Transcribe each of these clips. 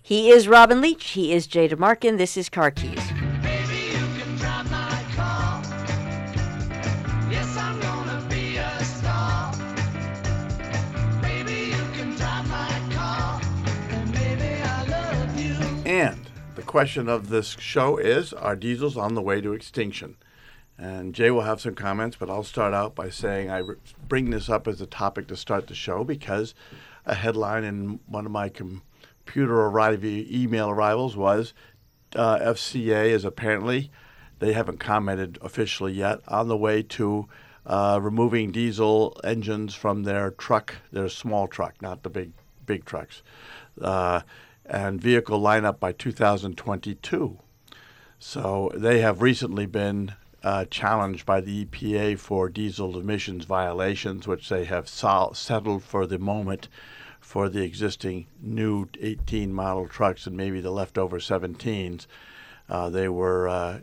He is Robin Leach. He is Jay DeMarkin. This is Car Keys. Baby, you can drive my car. Yes, I'm gonna be a star. Baby, you can drive my car. And baby, I love you. And the question of this show is, are diesels on the way to extinction? And Jay will have some comments, but I'll start out by saying I bring this up as a topic to start the show because a headline in one of my computer email arrivals was FCA is apparently, they haven't commented officially yet, on the way to removing diesel engines from their small truck, not the big trucks, and vehicle lineup by 2022. So they have recently been challenged by the EPA for diesel emissions violations, which they have settled for the moment for the existing new 18 model trucks and maybe the leftover 17s. They were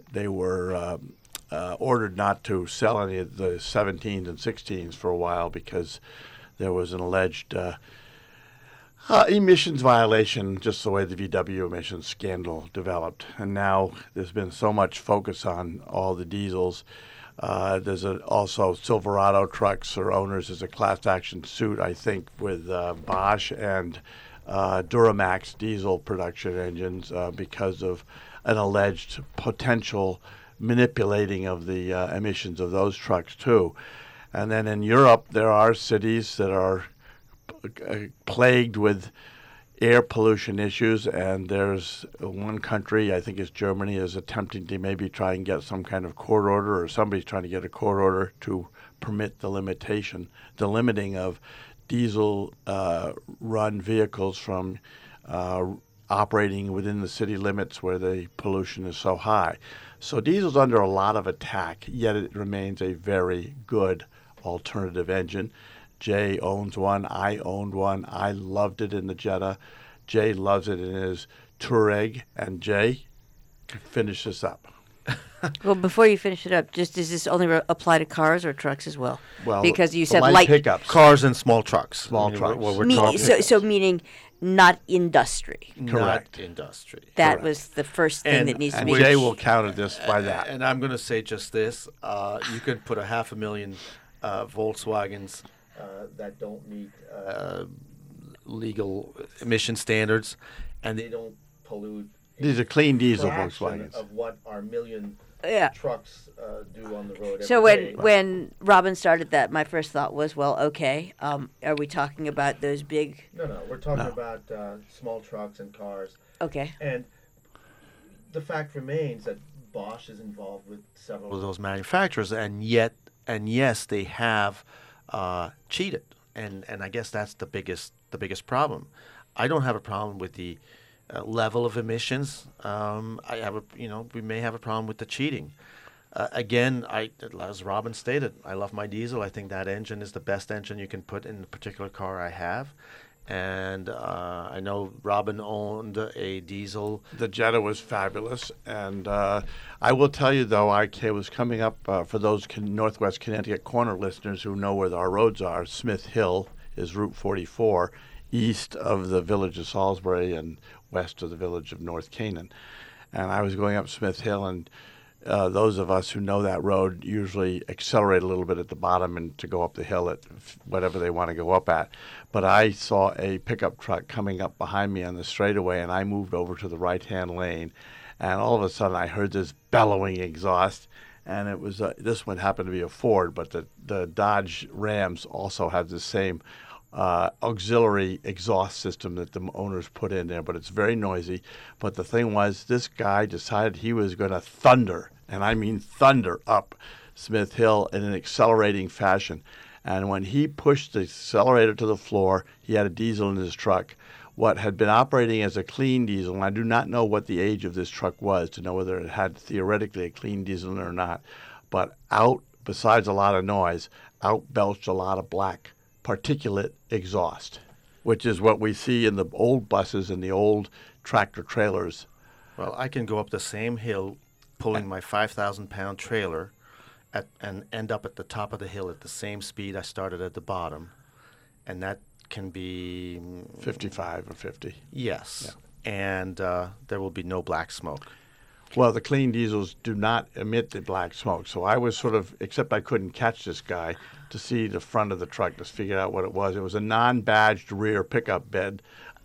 ordered not to sell any of the 17s and 16s for a while because there was an alleged emissions violation, just the way the VW emissions scandal developed. And now there's been so much focus on all the diesels. There's also Silverado trucks or owners. There's a class action suit, I think, with Bosch and Duramax diesel production engines because of an alleged potential manipulating of the emissions of those trucks, too. And then in Europe, there are cities that are plagued with air pollution issues, and there's one country, I think it's Germany, is attempting to maybe try and get some kind of court order, or somebody's trying to get a court order to permit the limiting of diesel run vehicles from operating within the city limits where the pollution is so high. So diesel's under a lot of attack, yet it remains a very good alternative engine. Jay owns one. I owned one. I loved it in the Jetta. Jay loves it in his Touareg. And Jay, finish this up. Well, before you finish it up, does this only apply to cars or trucks as well? Well, because you said light pickups, cars and small trucks. Small trucks. So meaning not industry. Correct. Not industry. That Correct. was the first thing that needs to And be. Jay will counter this by that. And I'm going to say just this. You can put 500,000 Volkswagens that don't meet legal emission standards, and they don't pollute. These are clean diesel fraction Volkswagens. of what our million Yeah. trucks do on the road. So every day. when Robin started that, my first thought was, well, okay, are we talking about those big? No, we're talking about small trucks and cars. Okay. And the fact remains that Bosch is involved with several of those manufacturers, and yes, they have cheated, and I guess that's the biggest problem. I don't have a problem with the level of emissions. We may have a problem with the cheating. Again, as Robin stated, I love my diesel. I think that engine is the best engine you can put in the particular car I have. And I know Robin owned a diesel. The Jetta was fabulous. And I will tell you, though, I was coming up, for those Northwest Connecticut corner listeners who know where our roads are, Smith Hill is Route 44, east of the village of Salisbury and west of the village of North Canaan. And I was going up Smith Hill, and those of us who know that road usually accelerate a little bit at the bottom and to go up the hill at whatever they want to go up at. But I saw a pickup truck coming up behind me on the straightaway, and I moved over to the right-hand lane, and all of a sudden I heard this bellowing exhaust, and it was this one happened to be a Ford, but the Dodge Rams also have the same auxiliary exhaust system that the owners put in there, but it's very noisy. But the thing was, this guy decided he was going to thunder, and I mean thunder, up Smith Hill in an accelerating fashion. And when he pushed the accelerator to the floor, he had a diesel in his truck. What had been operating as a clean diesel, and I do not know what the age of this truck was to know whether it had theoretically a clean diesel in it or not, but out, besides a lot of noise, out belched a lot of black particulate exhaust, which is what we see in the old buses and the old tractor trailers. Well, I can go up the same hill pulling my 5,000-pound trailer and end up at the top of the hill at the same speed I started at the bottom. And that can be 55 or 50. Yes. and there will be no black smoke. Well, the clean diesels do not emit the black smoke. So I was sort of, except I couldn't catch this guy to see the front of the truck to figure out what it was. It was a non-badged rear pickup bed.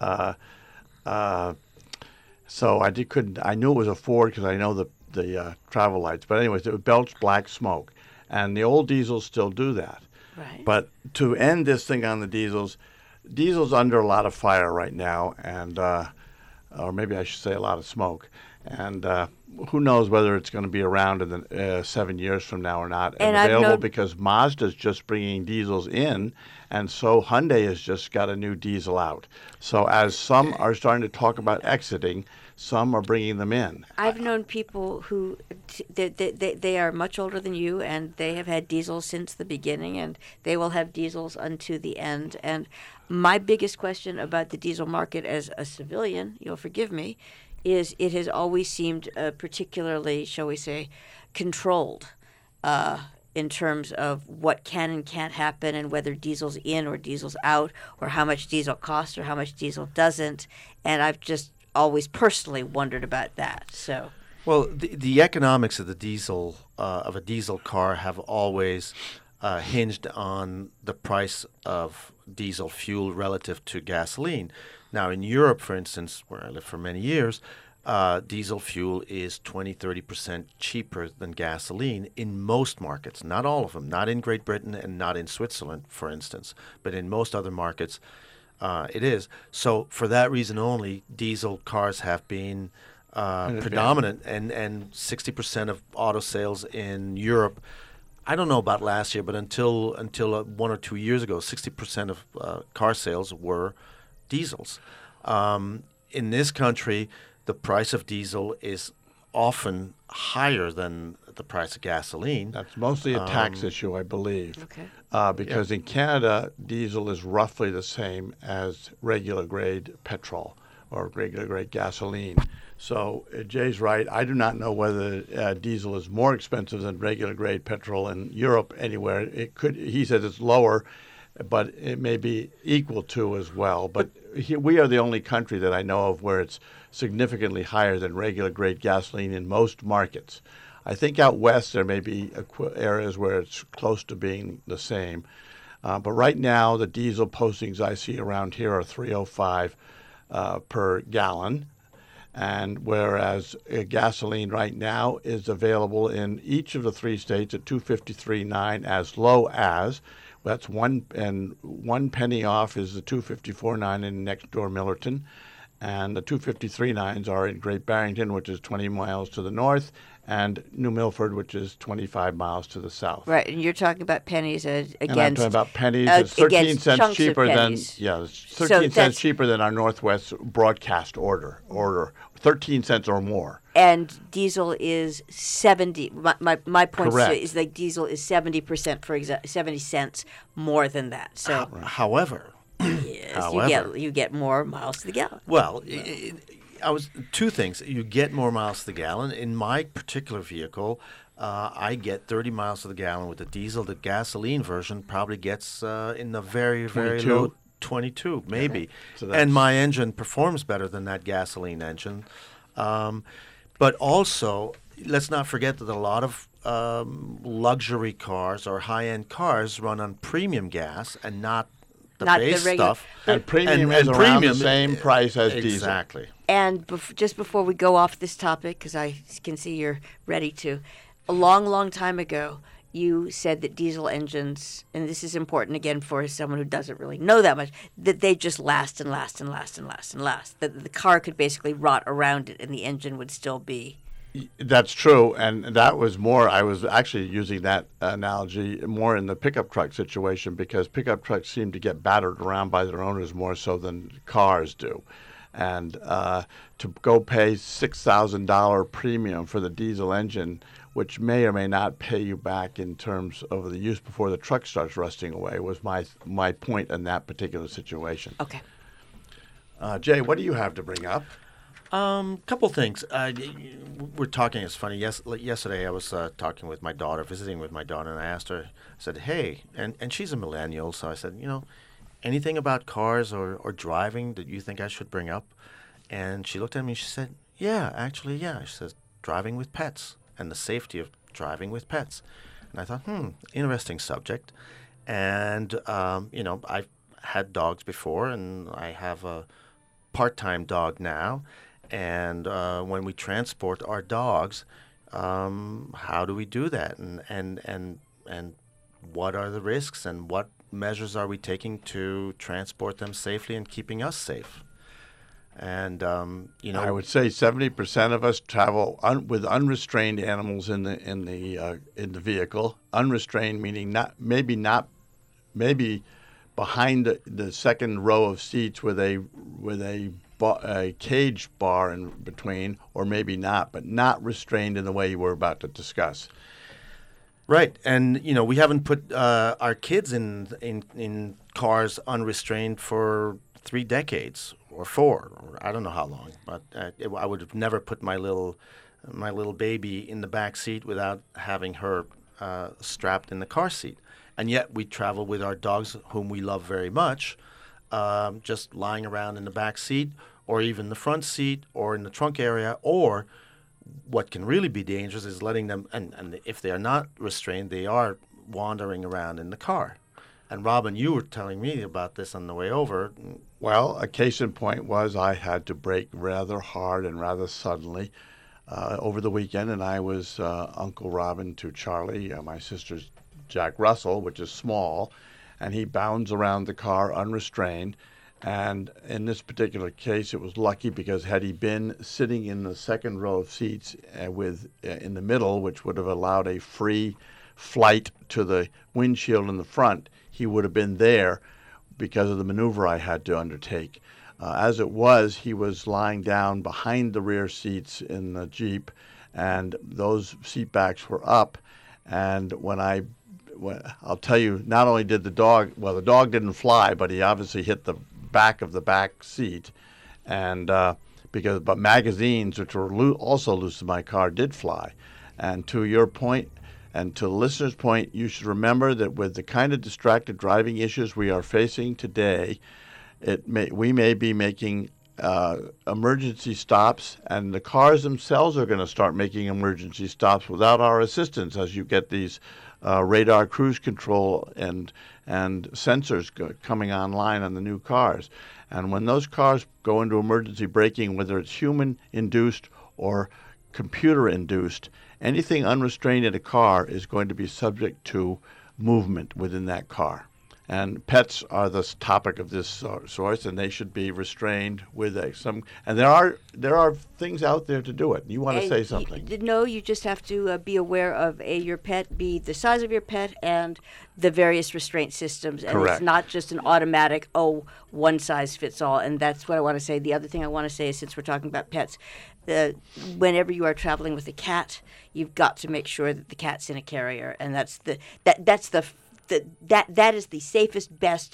So couldn't. I knew it was a Ford because I know the travel lights. But anyways, it belched black smoke, and the old diesels still do that. Right. But to end this thing on the diesel's under a lot of fire right now, and or maybe I should say a lot of smoke. And who knows whether it's going to be around in the 7 years from now or not, and available because Mazda's just bringing diesels in, and so Hyundai has just got a new diesel out. So as some are starting to talk about exiting, some are bringing them in. I've known people who they are much older than you, and they have had diesels since the beginning, and they will have diesels unto the end. And my biggest question about the diesel market as a civilian, you'll forgive me, is it has always seemed particularly, shall we say, controlled in terms of what can and can't happen, and whether diesel's in or diesel's out, or how much diesel costs or how much diesel doesn't. And I've just always personally wondered about that. So, well, the economics of the diesel of a diesel car have always hinged on the price of diesel fuel relative to gasoline. Now, in Europe, for instance, where I lived for many years, diesel fuel is 20-30% cheaper than gasoline in most markets. Not all of them, not in Great Britain and not in Switzerland, for instance, but in most other markets, it is. So for that reason only, diesel cars have been predominant, and 60% of auto sales in Europe. I don't know about last year, but until 1 or 2 years ago, 60% of car sales were diesels. In this country, the price of diesel is often higher than the price of gasoline. That's mostly a tax issue, I believe. okay. Because in Canada, diesel is roughly the same as regular grade petrol or regular grade gasoline. So Jay's right. I do not know whether diesel is more expensive than regular grade petrol in Europe anywhere. It could. He says it's lower, but it may be equal to as well. But we are the only country that I know of where it's significantly higher than regular grade gasoline in most markets. I think out west there may be areas where it's close to being the same. But right now the diesel postings I see around here are $3.05 per gallon. And whereas gasoline right now is available in each of the 3 states at $2.53.9 as low as, that's 1 penny off is the $2.54.9 in next door Millerton, and the $2.53.9s are in Great Barrington, which is 20 miles to the north, and New Milford, which is 25 miles to the south. Right, and you're talking about pennies against. And I'm talking about pennies. It's 13 cents cheaper than it's 13 cents cheaper than our Northwest broadcast order. 13 cents or more. And diesel is 70. My point Correct. is like diesel is 70%, for example, 70 cents more than that. So However, yes, you get more miles to the gallon. well, two things. You get more miles to the gallon. In my particular vehicle, I get 30 miles to the gallon with the diesel. The gasoline version probably gets in the very, very 22? low 22, maybe. So and my engine performs better than that gasoline engine. But also, let's not forget that a lot of luxury cars or high-end cars run on premium gas and not the base stuff. And premium is around the same price as diesel. Exactly. And just before we go off this topic, because I can see you're ready to, a long, long time ago, you said that diesel engines, and this is important again for someone who doesn't really know that much, that they just last and last and last and last and last. That the car could basically rot around it and the engine would still be. That's true, and that was more. I was actually using that analogy more in the pickup truck situation because pickup trucks seem to get battered around by their owners more so than cars do. And to go pay $6,000 premium for the diesel engine, which may or may not pay you back in terms of the use before the truck starts rusting away, was my point in that particular situation. Okay. Jay, what do you have to bring up? Couple things. We're talking. It's funny. Yesterday I was talking with my daughter, visiting with my daughter, and I asked her. I said, "Hey," and she's a millennial, so I said, anything about cars or driving that you think I should bring up? And she looked at me and she said, yeah, actually, yeah. She says, driving with pets and the safety of driving with pets. And I thought, interesting subject. And, I've had dogs before, and I have a part-time dog now. And when we transport our dogs, how do we do that? And what are the risks, and what measures are we taking to transport them safely and keeping us safe? And I would say 70% of us travel with unrestrained animals in the vehicle. Unrestrained meaning maybe behind the second row of seats with a cage bar in between, or maybe not, but not restrained in the way you were about to discuss. Right, and we haven't put our kids in cars unrestrained for 3 decades or 4, or I don't know how long. But I would have never put my little baby in the back seat without having her strapped in the car seat. And yet we travel with our dogs, whom we love very much, just lying around in the back seat, or even the front seat, or in the trunk area. Or what can really be dangerous is letting them, and if they are not restrained, they are wandering around in the car. And Robin, you were telling me about this on the way over. Well, a case in point was I had to brake rather hard and rather suddenly over the weekend, and I was Uncle Robin to Charlie, my sister's Jack Russell, which is small, and he bounds around the car unrestrained. And in this particular case, it was lucky, because had he been sitting in the second row of seats in the middle, which would have allowed a free flight to the windshield in the front, he would have been there because of the maneuver I had to undertake. As it was, he was lying down behind the rear seats in the Jeep, and those seat backs were up. And I'll tell you, not only did the dog didn't fly, but he obviously hit the back of the back seat, and but magazines, which were also loose in my car, did fly. And to your point, and to the listener's point, you should remember that with the kind of distracted driving issues we are facing today, we may be making emergency stops, and the cars themselves are going to start making emergency stops without our assistance, as you get these radar cruise control and sensors coming online on the new cars. And when those cars go into emergency braking, whether it's human-induced or computer-induced, anything unrestrained in a car is going to be subject to movement within that car. And pets are the topic of this source, and they should be restrained with some. And there are things out there to do it. You want to say something? No, you just have to be aware of your pet, B, the size of your pet, and the various restraint systems. And Correct. It's not just an automatic, one size fits all. And that's what I want to say. The other thing I want to say is, since we're talking about pets, whenever you are traveling with a cat, you've got to make sure that the cat's in a carrier, and that is the safest, best,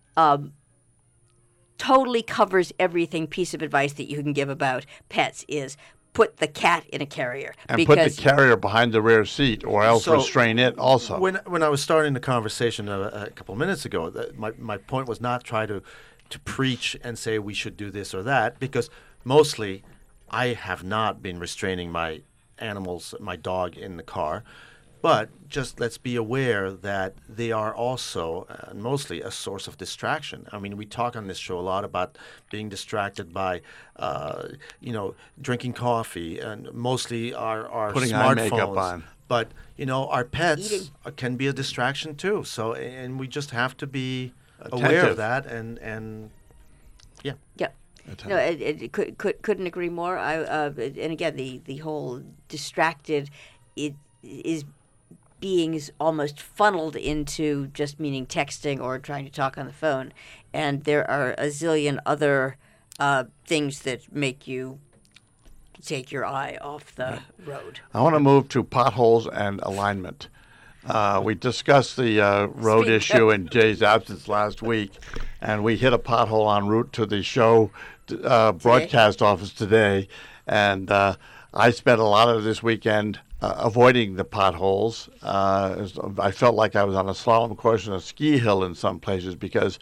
totally covers everything piece of advice that you can give about pets is put the cat in a carrier. And put the carrier behind the rear seat, or else restrain it also. When I was starting the conversation a couple of minutes ago, my point was not try to preach and say we should do this or that, because mostly I have not been restraining my animals, my dog, in the car. But just let's be aware that they are also mostly a source of distraction. I mean, we talk on this show a lot about being distracted by, drinking coffee, and mostly our putting smartphones. eye makeup on. But our pets Eating. can be a distraction too. So, and we just have to be aware Attentive. of that. And yeah. Yeah. No, couldn't agree more. And again, the whole distracted, it is being almost funneled into just meaning texting or trying to talk on the phone, and there are a zillion other things that make you take your eye off the road. I want to move to potholes and alignment. We discussed the road issue in Jay's absence last week, and we hit a pothole en route to the show broadcast office today. And I spent a lot of this weekend avoiding the potholes. I felt like I was on a slalom course on a ski hill in some places, because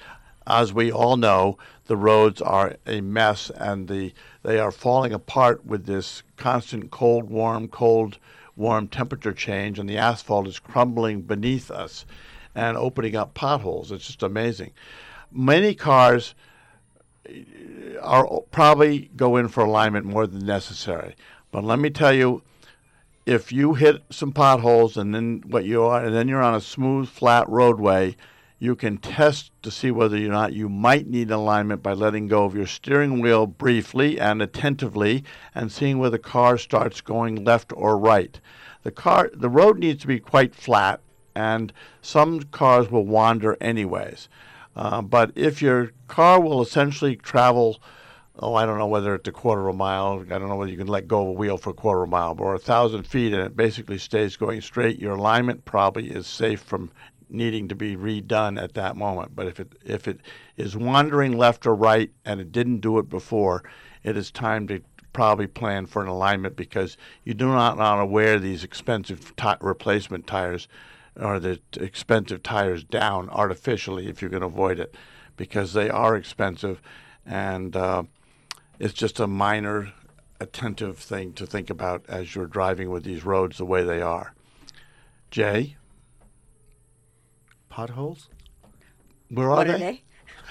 as we all know, the roads are a mess, and they are falling apart with this constant cold, warm temperature change, and the asphalt is crumbling beneath us and opening up potholes. It's just amazing. Many cars are probably go in for alignment more than necessary. But let me tell you, if you hit some potholes and then you're on a smooth, flat roadway, you can test to see whether or not you might need alignment by letting go of your steering wheel briefly and attentively and seeing where the car starts going left or right. The road needs to be quite flat, and some cars will wander anyways. But if your car will essentially travel, I don't know whether it's a quarter of a mile, I don't know whether you can let go of a wheel for a quarter of a mile, or 1,000 feet, and it basically stays going straight, your alignment probably is safe from needing to be redone at that moment. But if it is wandering left or right and it didn't do it before, it is time to probably plan for an alignment, because you do not want to wear these expensive replacement tires or the expensive tires down artificially if you're going to avoid it, because they are expensive, and it's just a minor attentive thing to think about as you're driving with these roads the way they are. Jay? Potholes? Where are What are they?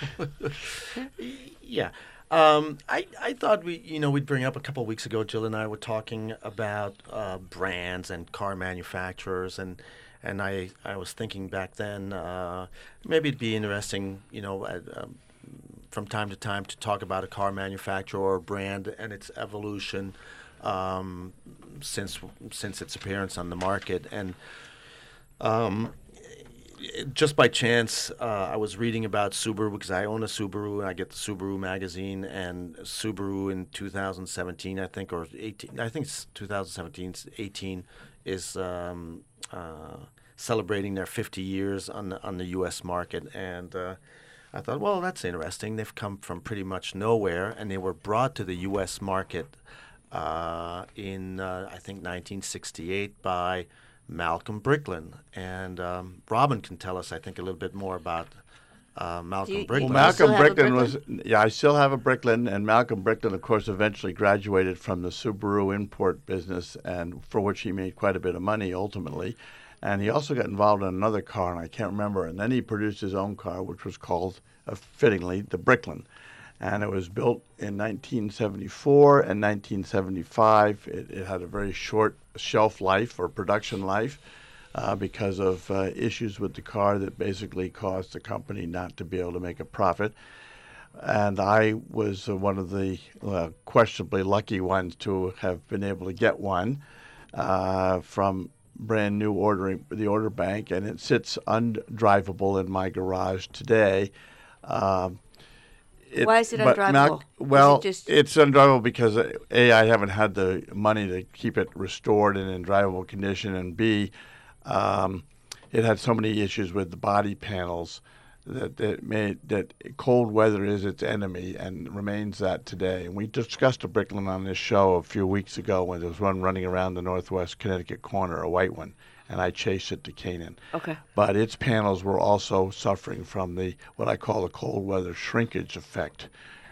Yeah. I thought we'd bring up a couple of weeks ago. Jill and I were talking about brands and car manufacturers, and I was thinking back then maybe it'd be interesting, from time to time to talk about a car manufacturer or brand and its evolution since its appearance on the market. And just by chance, I was reading about Subaru because I own a Subaru and I get the Subaru magazine, and Subaru in 2017, I think, or 18, I think it's 2017, 18, is celebrating their 50 years on the U.S. market. And I thought, well, that's interesting. They've come from pretty much nowhere, and they were brought to the U.S. market in, I think, 1968 by Malcolm Bricklin. And Robin can tell us, I think, a little bit more about Malcolm Bricklin. Well, Malcolm still have a Bricklin was, I still have a Bricklin, and Malcolm Bricklin, of course, eventually graduated from the Subaru import business, and for which he made quite a bit of money ultimately. And he also got involved in another car, and I can't remember. And then he produced his own car, which was called, fittingly, the Bricklin. And it was built in 1974 and 1975. It had a very short shelf life or production life because of issues with the car that basically caused the company not to be able to make a profit. And I was one of the questionably lucky ones to have been able to get one from brand new the order bank, and it sits undrivable in my garage today. Why is it undrivable? It's undrivable because A, I haven't had the money to keep it restored and in drivable condition, and B, it had so many issues with the body panels that cold weather is its enemy and remains that today. And we discussed a Bricklin on this show a few weeks ago when there was one running around the northwest Connecticut corner, a white one, and I chased it to Canaan. Okay. But its panels were also suffering from what I call the cold weather shrinkage effect.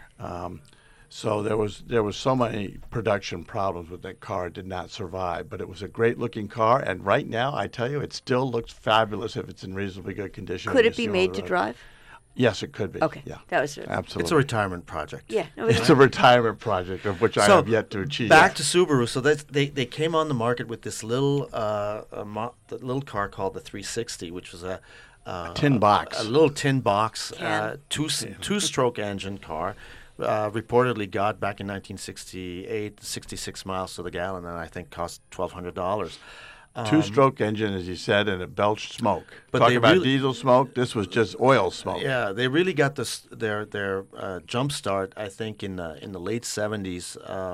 So there was so many production problems with that car. It did not survive, but it was a great looking car, and right now I tell you, it still looks fabulous if it's in reasonably good condition. Could it be made to drive? Yes, it could be. Okay, yeah, that was absolutely. It's a retirement project. Yeah, no, It's a retirement project of which I have yet to achieve. Back to Subaru. So they came on the market with this little little car called the 360, which was a tin box, a little tin box, two-stroke engine car. Reportedly got back in 1968 66 miles to the gallon, and I think cost $1,200. Two-stroke engine, as you said, and it belched smoke. But Talk about diesel smoke. This was just oil smoke. Yeah, they really got their jump start, I think, in the late 70s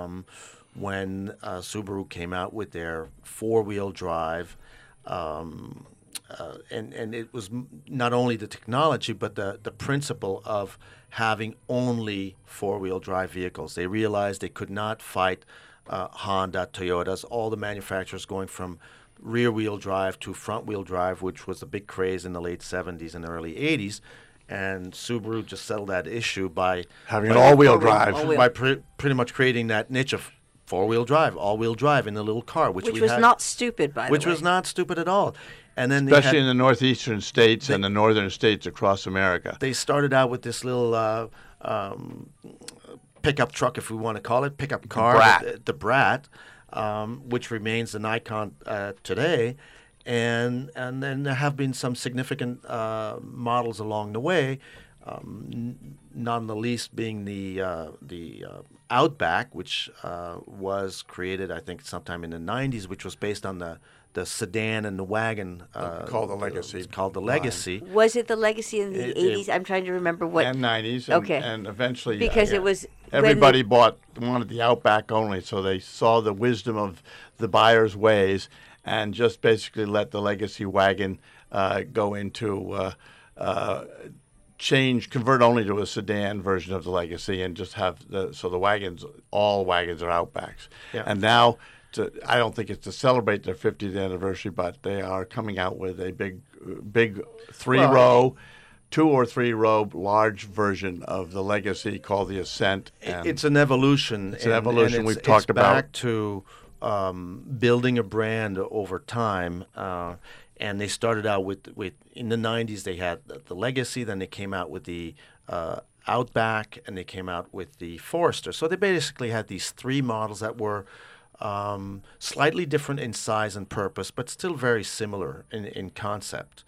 when Subaru came out with their four-wheel drive. And it was not only the technology, but the principle of having only four-wheel drive vehicles. They realized they could not fight Honda, Toyotas, all the manufacturers going from rear-wheel drive to front-wheel drive, which was a big craze in the late 70s and early 80s. and Subaru just settled that issue by Having an all-wheel All-wheel. drive. All-wheel. by pretty much creating that niche of all-wheel drive in a little car, which Which we was had, not stupid, by which the way. was not stupid at all. And then they Especially had- in the northeastern states and the northern states across America. they started out with this little pickup truck, if we want to call it, pickup car, Brat. the Brat, which remains an icon today. And then there have been some significant models along the way, not the least being the Outback, which was created, I think, sometime in the 90s, which was based on the sedan and the wagon. Called the Legacy It's called the line. Legacy. Was it the Legacy in the It- 80s? I'm trying to remember what. And 90s. Okay. And eventually. Because it was. when Everybody the- wanted the Outback only, so they saw the wisdom of the buyer's ways and just basically let the Legacy wagon go into convert only to a sedan version of the Legacy and just have all wagons are Outbacks. Yeah. And now, I don't think it's to celebrate their 50th anniversary, but they are coming out with a big 3-row. 2 or 3-row large version of the Legacy called the Ascent. And It's an evolution. It's an evolution we've talked it's about. back to building a brand over time. And they started out with in the 90s, they had the Legacy, then they came out with the Outback, and they came out with the Forester. So they basically had these 3 models that were slightly different in size and purpose, but still very similar in concept.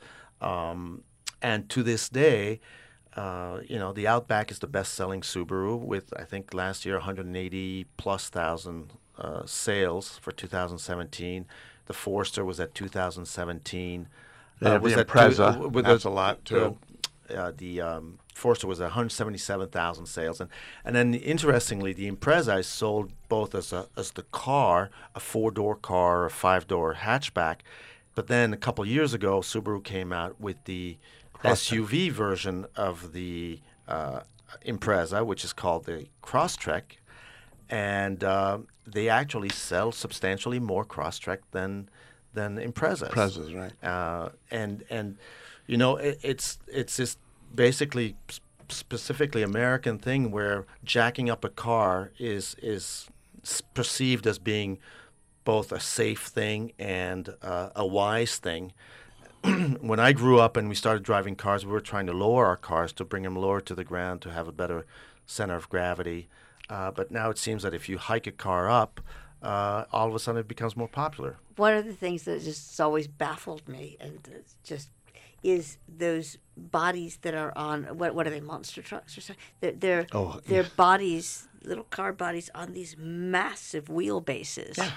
And to this day, the Outback is the best-selling Subaru with, I think, last year 180+ thousand sales for 2017. The Forester was at 2017. They have was the at Impreza. with That's a lot, too. The Forester was 177,000 sales, and then interestingly, the Impreza is sold both as the car, a 4-door car, or a 5-door hatchback. But then a couple years ago, Subaru came out with the SUV version of the Impreza, which is called the Crosstrek, and they actually sell substantially more Crosstrek than Imprezas. Imprezas, right. And it's this basically specifically American thing where jacking up a car is perceived as being both a safe thing and a wise thing. When I grew up and we started driving cars, we were trying to lower our cars to bring them lower to the ground to have a better center of gravity. But now it seems that if you hike a car up, all of a sudden it becomes more popular. One of the things that just has always baffled me and just is those bodies that are on what are they, monster trucks or something? They're bodies, little car bodies on these massive wheelbases. Yeah.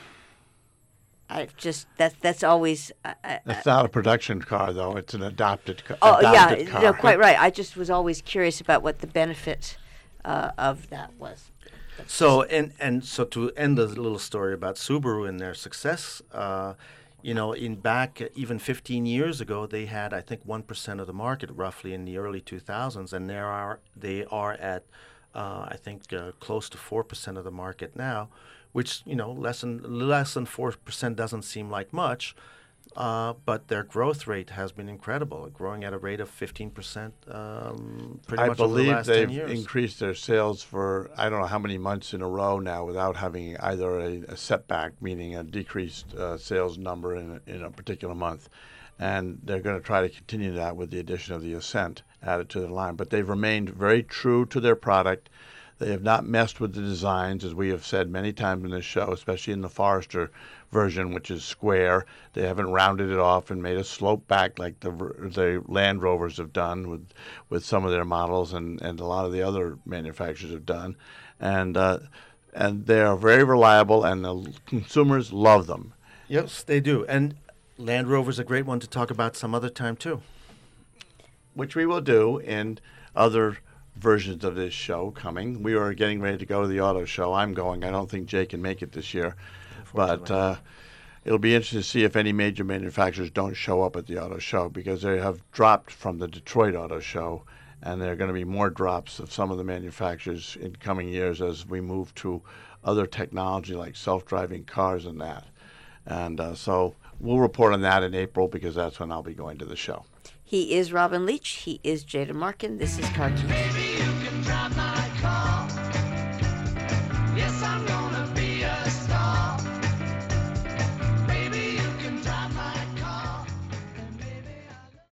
I just that's always. It's not a production car, though. It's an adopted car. Oh yeah, car. no, quite right. I just was always curious about what the benefit of that was. So so to end the little story about Subaru and their success, in back even 15 years ago, they had, I think, 1% of the market roughly in the early 2000s, and they are at I think close to 4% of the market now, which less than 4% doesn't seem like much. But their growth rate has been incredible, growing at a rate of 15% pretty I much over the believe last 10 they've years. increased their sales for I don't know how many months in a row now without having either a setback, meaning a decreased sales number in a particular month. And they're going to try to continue that with the addition of the Ascent added to the line. But they've remained very true to their product. They have not messed with the designs, as we have said many times in this show, especially in the Forester version, which is square. They haven't rounded it off and made a slope back like the Land Rovers have done with some of their models and a lot of the other manufacturers have done. And they are very reliable, and the consumers love them. Yes, they do. And Land Rover's a great one to talk about some other time, too. Which we will do in other versions of this show coming. We are getting ready to go to the auto show. I'm going. I don't think Jay can make it this year. But it'll be interesting to see if any major manufacturers don't show up at the auto show, because they have dropped from the Detroit Auto Show, and there are going to be more drops of some of the manufacturers in coming years as we move to other technology like self-driving cars and that. And so we'll report on that in April, because that's when I'll be going to the show. He is Robin Leach. He is Jada Markin. This is Car Keys.